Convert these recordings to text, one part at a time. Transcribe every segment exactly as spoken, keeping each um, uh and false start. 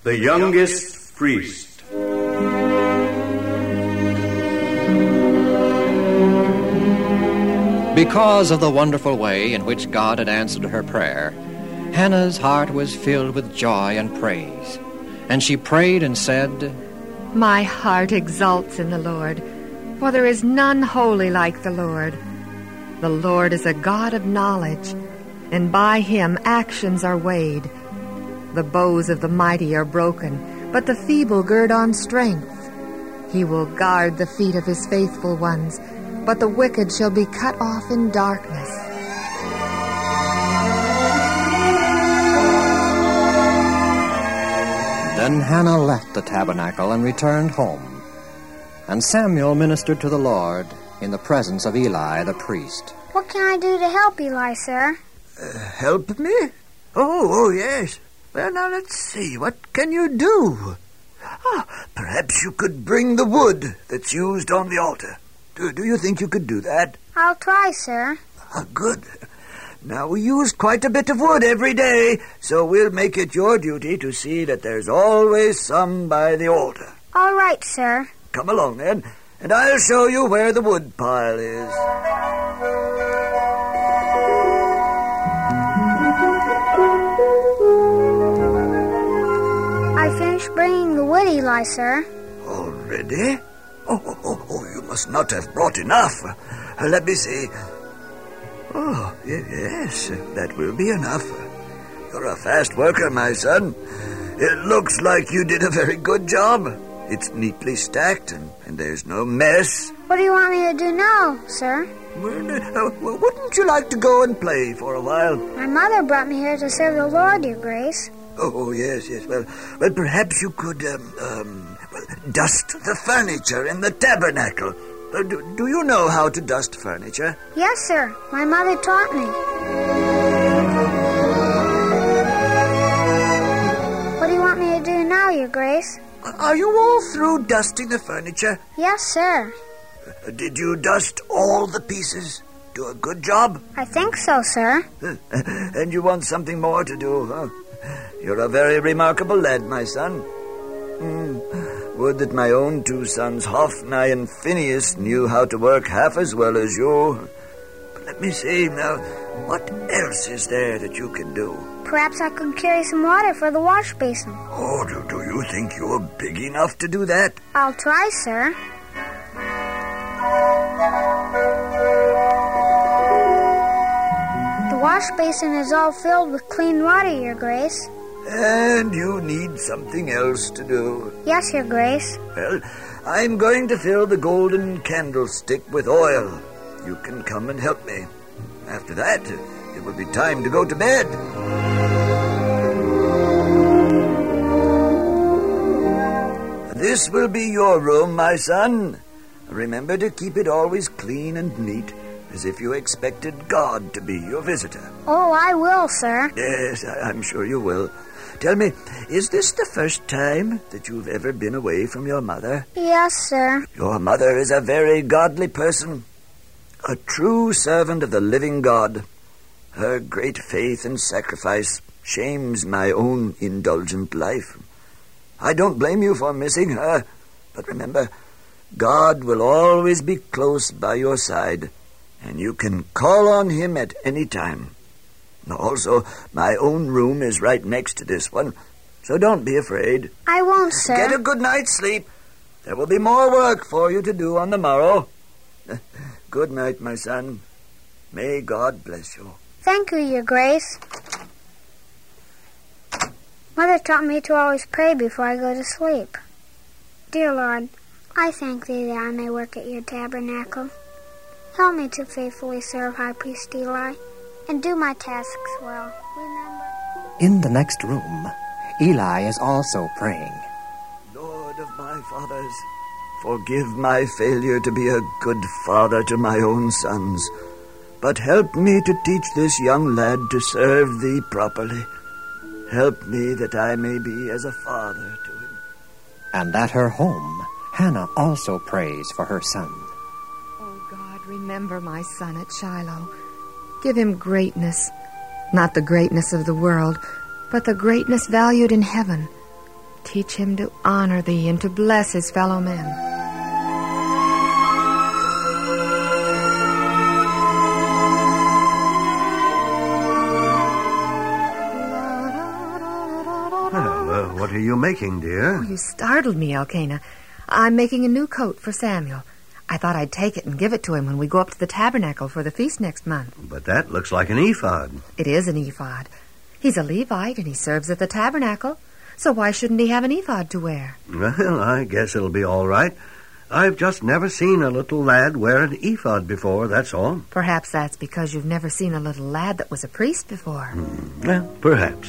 The Youngest Priest. Because of the wonderful way in which God had answered her prayer, Hannah's heart was filled with joy and praise. And she prayed and said, My heart exults in the Lord, for there is none holy like the Lord. The Lord is a God of knowledge, and by him actions are weighed. The bows of the mighty are broken, but the feeble gird on strength. He will guard the feet of his faithful ones, but the wicked shall be cut off in darkness. Then Hannah left the tabernacle and returned home. And Samuel ministered to the Lord in the presence of Eli the priest. What can I do to help Eli, sir? Uh, help me? Oh, oh, yes. Well, now, let's see. What can you do? Ah, perhaps you could bring the wood that's used on the altar. Do, do you think you could do that? I'll try, sir. Ah, good. Now, we use quite a bit of wood every day, so we'll make it your duty to see that there's always some by the altar. All right, sir. Come along, then, and I'll show you where the wood pile is. I finished bringing the wood, Eli, sir. Already? Oh, oh, oh, oh, you must not have brought enough. Uh, let me see. Oh, yes, that will be enough. You're a fast worker, my son. It looks like you did a very good job. It's neatly stacked, and, and there's no mess. What do you want me to do now, sir? Well, uh, well, wouldn't you like to go and play for a while? My mother brought me here to serve the Lord, your grace. Oh, oh yes, yes. Well, well, perhaps you could, um, um, well, dust the furniture in the tabernacle. Uh, do, do you know how to dust furniture? Yes, sir. My mother taught me. What do you want me to do now, your grace? Are you all through dusting the furniture? Yes, sir. Uh, did you dust all the pieces? Do a good job? I think so, sir. And you want something more to do, huh? You're a very remarkable lad, my son. Mm. Would that my own two sons, Hophni and Phinehas, knew how to work half as well as you. But let me see, now, what else is there that you can do? Perhaps I could carry some water for the wash basin. Oh, do, do you think you're big enough to do that? I'll try, sir. The wash basin is all filled with clean water, your grace. And you need something else to do. Yes, your grace. Well, I'm going to fill the golden candlestick with oil. You can come and help me. After that, it will be time to go to bed. This will be your room, my son. Remember to keep it always clean and neat, as if you expected God to be your visitor. Oh, I will, sir. Yes, I- I'm sure you will. Tell me, is this the first time that you've ever been away from your mother? Yes, sir. Your mother is a very godly person, a true servant of the living God. Her great faith and sacrifice shames my own indulgent life. I don't blame you for missing her, but remember, God will always be close by your side, and you can call on him at any time. Also, my own room is right next to this one, so don't be afraid. I won't, sir. Get a good night's sleep. There will be more work for you to do on the morrow. Good night, my son. May God bless you. Thank you, your grace. Mother taught me to always pray before I go to sleep. Dear Lord, I thank thee that I may work at your tabernacle. Help me to faithfully serve High Priest Eli and do my tasks well. Remember. In the next room, Eli is also praying. Lord of my fathers, forgive my failure to be a good father to my own sons, but help me to teach this young lad to serve thee properly. Help me that I may be as a father to him. And at her home, Hannah also prays for her son. Oh, God, remember my son at Shiloh. Give him greatness, not the greatness of the world, but the greatness valued in heaven. teach him to honor thee and to bless his fellow men. Well, uh, what are you making, dear? Oh, you startled me, Elkanah. I'm making a new coat for Samuel. I thought I'd take it and give it to him when we go up to the tabernacle for the feast next month. But that looks like an ephod. It is an ephod. He's a Levite and he serves at the tabernacle. So why shouldn't he have an ephod to wear? Well, I guess it'll be all right. I've just never seen a little lad wear an ephod before, that's all. Perhaps that's because you've never seen a little lad that was a priest before. Hmm. Well, perhaps.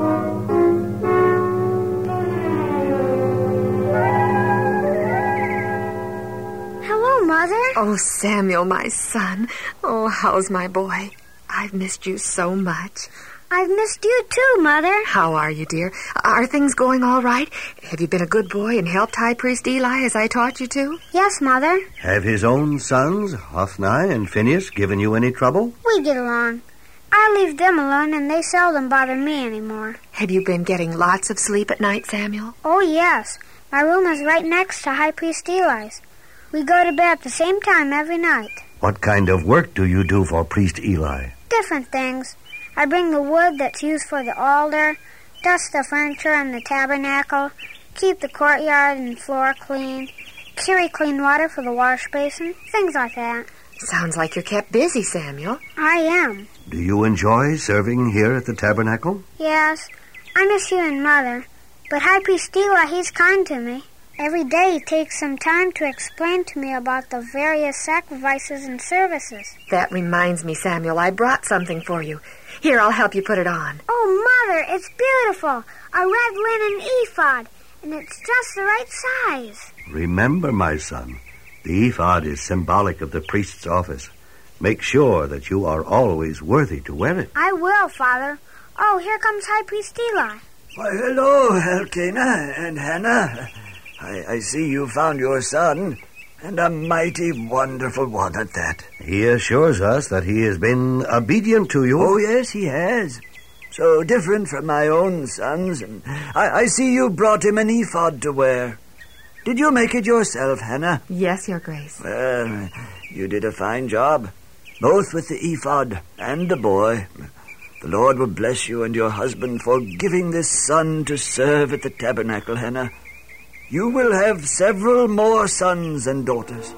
Hello, Mother. Oh, Samuel, my son. Oh, how's my boy? I've missed you so much. I've missed you too, Mother. How are you, dear? Are things going all right? Have you been a good boy and helped High Priest Eli as I taught you to? Yes, Mother. Have his own sons, Hophni and Phinehas, given you any trouble? We get along. I leave them alone and they seldom bother me anymore. Have you been getting lots of sleep at night, Samuel? Oh, yes. My room is right next to High Priest Eli's. We go to bed at the same time every night. What kind of work do you do for Priest Eli? Different things. I bring the wood that's used for the altar, dust the furniture in the tabernacle, keep the courtyard and floor clean, carry clean water for the wash basin, things like that. Sounds like you're kept busy, Samuel. I am. Do you enjoy serving here at the tabernacle? Yes. I miss you and Mother. But High Priest Eli, he's kind to me. Every day he takes some time to explain to me about the various sacrifices and services. That reminds me, Samuel, I brought something for you. Here, I'll help you put it on. Oh, Mother, it's beautiful. A red linen ephod, and it's just the right size. Remember, my son, the ephod is symbolic of the priest's office. Make sure that you are always worthy to wear it. I will, Father. Oh, here comes High Priest Eli. Why, hello, Elkanah and Hannah. I, I see you found your son, and a mighty wonderful one at that. He assures us that he has been obedient to you. Oh, yes, he has. So different from my own sons, and I, I see you brought him an ephod to wear. Did you make it yourself, Hannah? Yes, Your Grace. Well, you did a fine job, both with the ephod and the boy. The Lord will bless you and your husband for giving this son to serve at the tabernacle, Hannah. You will have several more sons and daughters.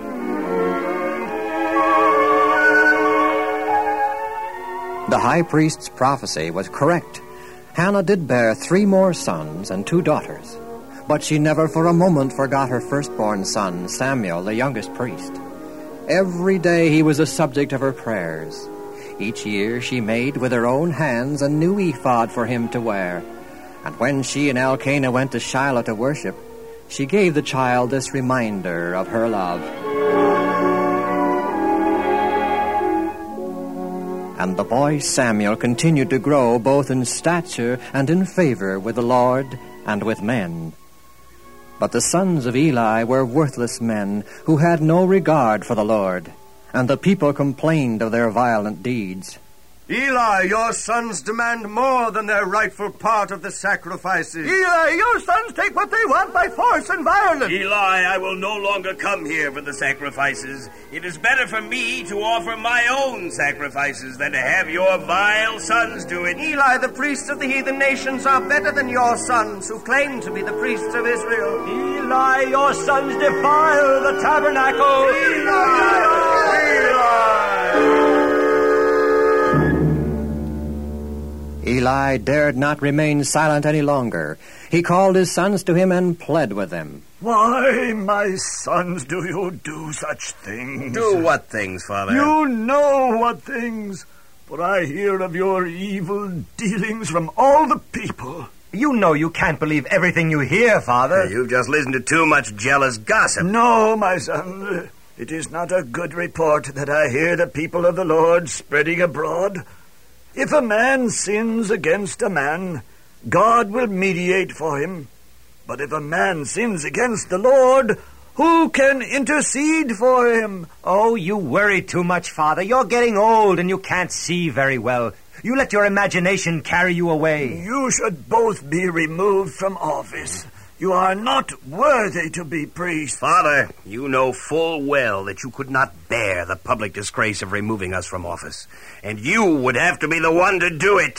The high priest's prophecy was correct. Hannah did bear three more sons and two daughters, but she never for a moment forgot her firstborn son, Samuel, the youngest priest. Every day he was a subject of her prayers. Each year she made with her own hands a new ephod for him to wear. And when she and Elkanah went to Shiloh to worship, she gave the child this reminder of her love. And the boy Samuel continued to grow both in stature and in favor with the Lord and with men. But the sons of Eli were worthless men who had no regard for the Lord, and the people complained of their violent deeds. Eli, your sons demand more than their rightful part of the sacrifices. Eli, your sons take what they want by force and violence. Eli, I will no longer come here for the sacrifices. It is better for me to offer my own sacrifices than to have your vile sons do it. Eli, the priests of the heathen nations are better than your sons who claim to be the priests of Israel. Eli, your sons defile the tabernacle. Eli! Eli! Eli dared not remain silent any longer. He called his sons to him and pled with them. Why, my sons, do you do such things? Do what things, Father? You know what things. For I hear of your evil dealings from all the people. You know you can't believe everything you hear, Father. You've just listened to too much jealous gossip. No, my son. It is not a good report that I hear the people of the Lord spreading abroad. If a man sins against a man, God will mediate for him. But if a man sins against the Lord, who can intercede for him? Oh, you worry too much, Father. You're getting old and you can't see very well. You let your imagination carry you away. You should both be removed from office. You are not worthy to be priests. Father, you know full well that you could not bear the public disgrace of removing us from office. And you would have to be the one to do it.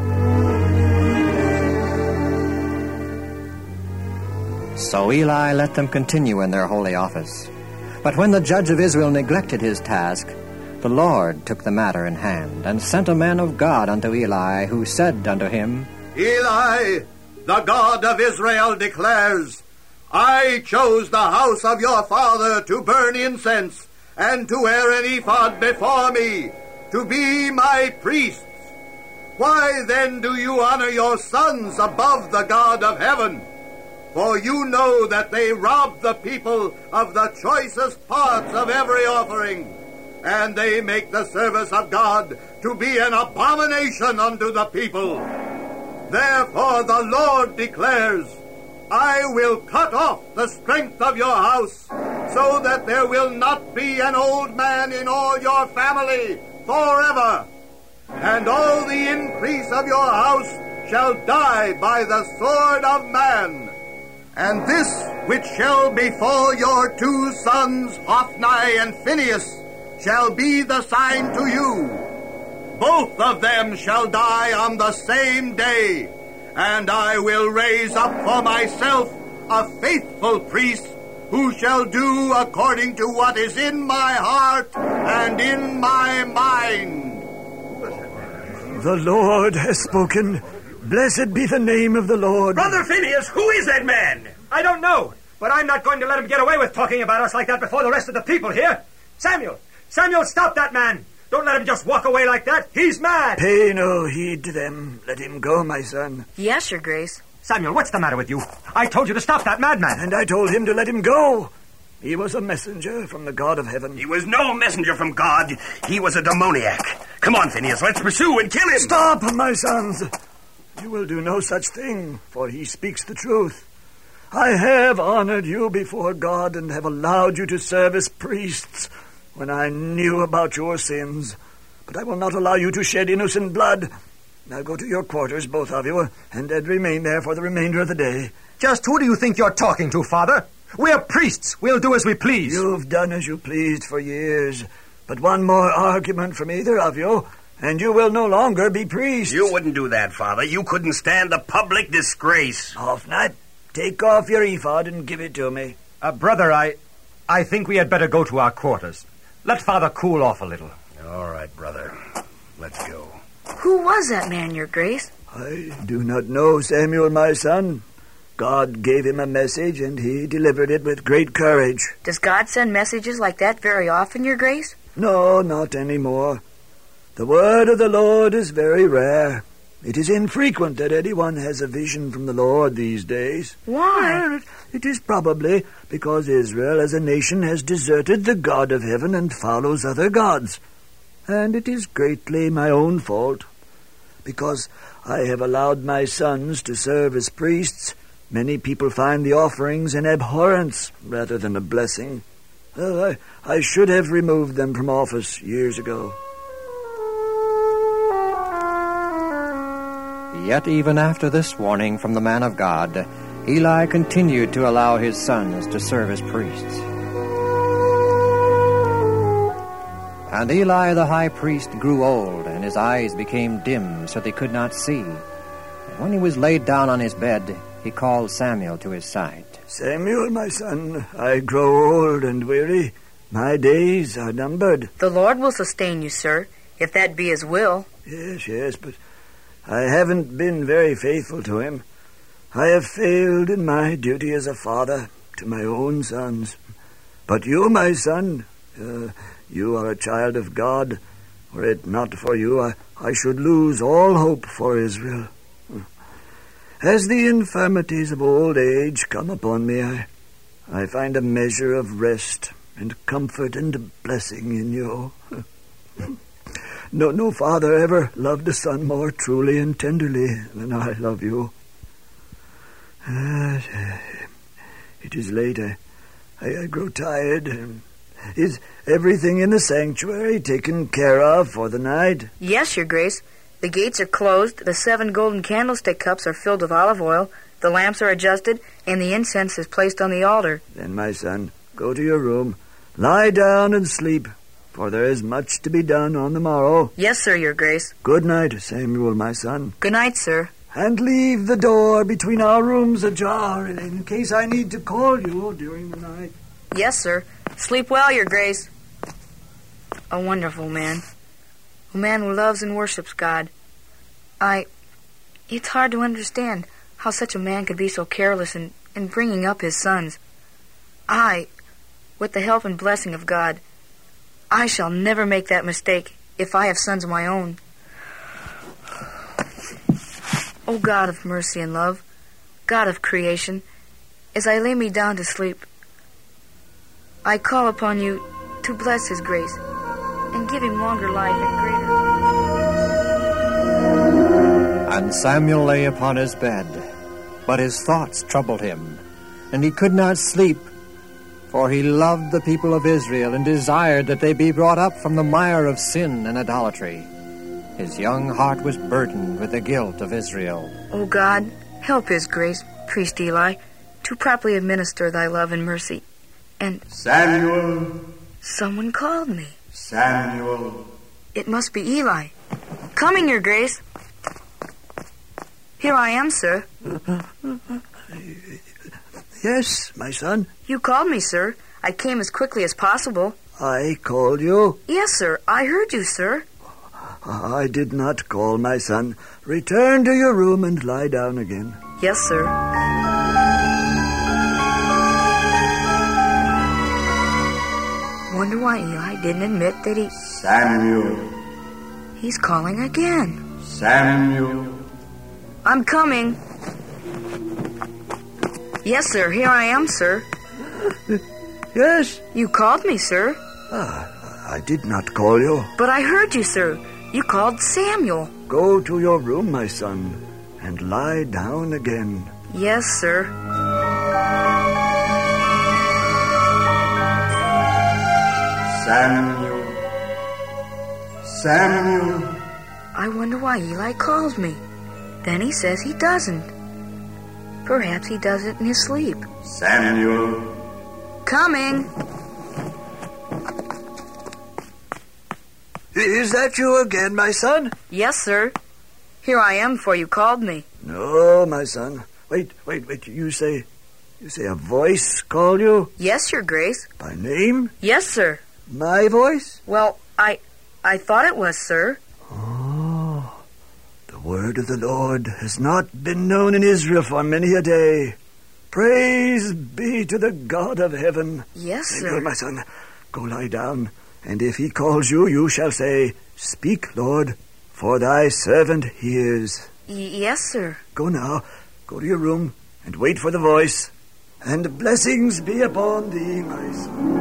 So Eli let them continue in their holy office. But when the judge of Israel neglected his task, the Lord took the matter in hand, and sent a man of God unto Eli, who said unto him, Eli, the God of Israel declares, I chose the house of your father to burn incense, and to wear an ephod before me, to be my priests. Why then do you honor your sons above the God of heaven? For you know that they rob the people of the choicest parts of every offering, and they make the service of God to be an abomination unto the people. Therefore the Lord declares, I will cut off the strength of your house, so that there will not be an old man in all your family forever. And all the increase of your house shall die by the sword of man. And this which shall befall your two sons, Hophni and Phinehas, shall be the sign to you. Both of them shall die on the same day, and I will raise up for myself a faithful priest who shall do according to what is in my heart and in my mind. The Lord has spoken. Blessed be the name of the Lord. Brother Phineas, who is that man? I don't know, but I'm not going to let him get away with talking about us like that before the rest of the people here. Samuel, Samuel, stop that man. Don't let him just walk away like that. He's mad. Pay no heed to them. Let him go, my son. Yes, Your Grace. Samuel, what's the matter with you? I told you to stop that madman. And I told him to let him go. He was a messenger from the God of heaven. He was no messenger from God. He was a demoniac. Come on, Phineas, let's pursue and kill him. Stop, my sons. You will do no such thing, for he speaks the truth. I have honored you before God and have allowed you to serve as priests when I knew about your sins. But I will not allow you to shed innocent blood. Now go to your quarters, both of you, and remain there for the remainder of the day. Just who do you think you're talking to, Father? We're priests. We'll do as we please. You've done as you pleased for years. But one more argument from either of you, and you will no longer be priests. You wouldn't do that, Father. You couldn't stand the public disgrace. Hophni, take off your ephod and give it to me. Uh, brother, I, I think we had better go to our quarters. Let Father cool off a little. All right, brother. Let's go. Who was that man, Your Grace? I do not know, Samuel, my son. God gave him a message, and he delivered it with great courage. Does God send messages like that very often, Your Grace? No, not anymore. The word of the Lord is very rare. It is infrequent that anyone has a vision from the Lord these days. Why? Well, it is probably because Israel as a nation has deserted the God of heaven and follows other gods. And it is greatly my own fault. Because I have allowed my sons to serve as priests, many people find the offerings an abhorrence rather than a blessing. Oh, I, I should have removed them from office years ago. Yet even after this warning from the man of God, Eli continued to allow his sons to serve as priests. And Eli the high priest grew old, and his eyes became dim, so they could not see. And when he was laid down on his bed, he called Samuel to his side. Samuel, my son, I grow old and weary. My days are numbered. The Lord will sustain you, sir, if that be his will. Yes, yes, but I haven't been very faithful to him. I have failed in my duty as a father to my own sons. But you, my son, uh, you are a child of God. Were it not for you, I, I should lose all hope for Israel. As the infirmities of old age come upon me, I, I find a measure of rest and comfort and blessing in you. No, no father ever loved a son more truly and tenderly than I love you. Uh, it is late. I, I, I grow tired. Is everything in the sanctuary taken care of for the night? Yes, Your Grace. The gates are closed, the seven golden candlestick cups are filled with olive oil, the lamps are adjusted, and the incense is placed on the altar. Then, my son, go to your room, lie down and sleep, for there is much to be done on the morrow. Yes, sir, your grace. Good night, Samuel, my son. Good night, sir. And leave the door between our rooms ajar in case I need to call you during the night. Yes, sir. Sleep well, your grace. A wonderful man. A man who loves and worships God. I... It's hard to understand how such a man could be so careless in, in bringing up his sons. I, with the help and blessing of God, I shall never make that mistake if I have sons of my own. O God of mercy and love, God of creation, as I lay me down to sleep, I call upon you to bless his grace and give him longer life and greater. And Samuel lay upon his bed, but his thoughts troubled him, and he could not sleep, for he loved the people of Israel and desired that they be brought up from the mire of sin and idolatry. His young heart was burdened with the guilt of Israel. O God, help his grace, priest Eli, to properly administer thy love and mercy. And... Samuel! Someone called me. Samuel! It must be Eli. Coming, your grace. Here I am, sir. Yes, my son? You called me, sir. I came as quickly as possible. I called you? Yes, sir. I heard you, sir. I did not call, my son. Return to your room and lie down again. Yes, sir. Wonder why Eli didn't admit that he... Samuel. He's calling again. Samuel. I'm coming. Yes, sir. Here I am, sir. Yes? You called me, sir. Ah, I did not call you. But I heard you, sir. You called Samuel. Go to your room, my son, and lie down again. Yes, sir. Samuel. Samuel. I wonder why Eli calls me. Then he says he doesn't. Perhaps he does it in his sleep. Samuel. Coming. Is that you again, my son? Yes, sir. Here I am, for you called me. No, my son. Wait, wait, wait. You say... You say a voice called you? Yes, your grace. By name? Yes, sir. My voice? Well, I... I thought it was, sir. Oh. The word of the Lord has not been known in Israel for many a day. Praise be to the God of heaven. Yes, Samuel, sir. my son, go lie down. And if he calls you, you shall say, Speak, Lord, for thy servant hears. Y- yes, sir. Go now, go to your room, and wait for the voice. And blessings be upon thee, my son.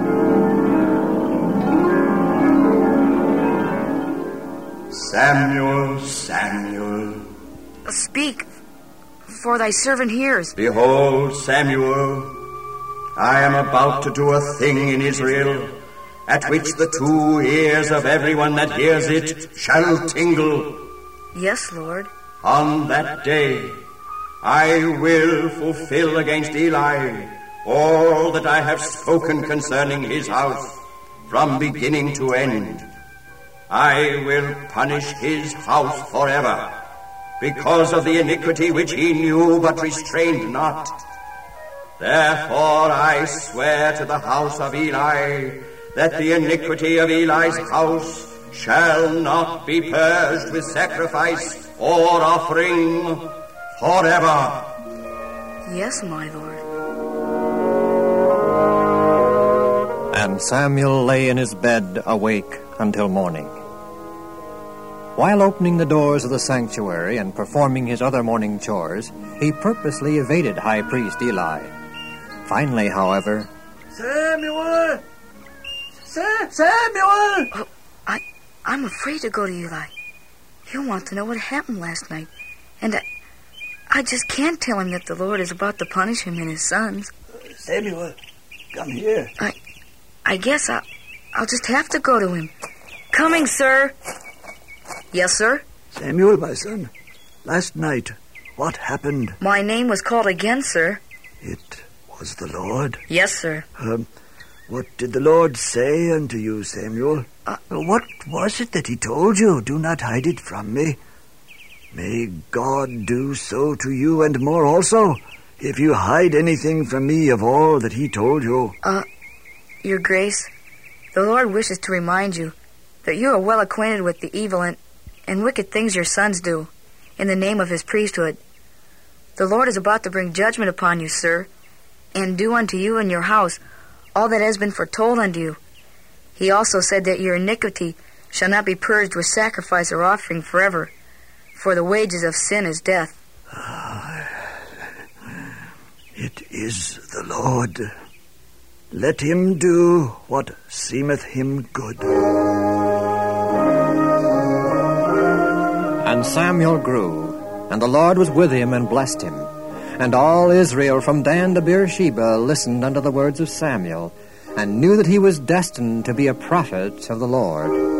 Samuel, Samuel. Speak, for thy servant hears. Behold, Samuel, I am about to do a thing in Israel, at which the two ears of everyone that hears it shall tingle. Yes, Lord. On that day I will fulfill against Eli all that I have spoken concerning his house, from beginning to end. I will punish his house forever, because of the iniquity which he knew but restrained not. Therefore I swear to the house of Eli that the iniquity of Eli's house shall not be purged with sacrifice or offering forever. Yes, my Lord. And Samuel lay in his bed awake until morning. While opening the doors of the sanctuary and performing his other morning chores, he purposely evaded High Priest Eli. Finally, however... Samuel! Sa- Samuel! Oh, I, I'm afraid to go to Eli. He'll want to know what happened last night. And I, I just can't tell him that the Lord is about to punish him and his sons. Samuel, come here. I, I guess I'll, I'll just have to go to him. Coming, sir. Yes, sir. Samuel, my son, last night, what happened? My name was called again, sir. It was the Lord? Yes, sir. Um, what did the Lord say unto you, Samuel? Uh, what was it that he told you? Do not hide it from me. May God do so to you and more also, if you hide anything from me of all that he told you. Uh, Your Grace, the Lord wishes to remind you that you are well acquainted with the evil and, and wicked things your sons do, in the name of his priesthood. The Lord is about to bring judgment upon you, sir, and do unto you and your house all that has been foretold unto you. He also said that your iniquity shall not be purged with sacrifice or offering forever, for the wages of sin is death. Ah, it is the Lord. Let him do what seemeth him good. And Samuel grew, and the Lord was with him and blessed him. And all Israel from Dan to Beersheba listened unto the words of Samuel, and knew that he was destined to be a prophet of the Lord.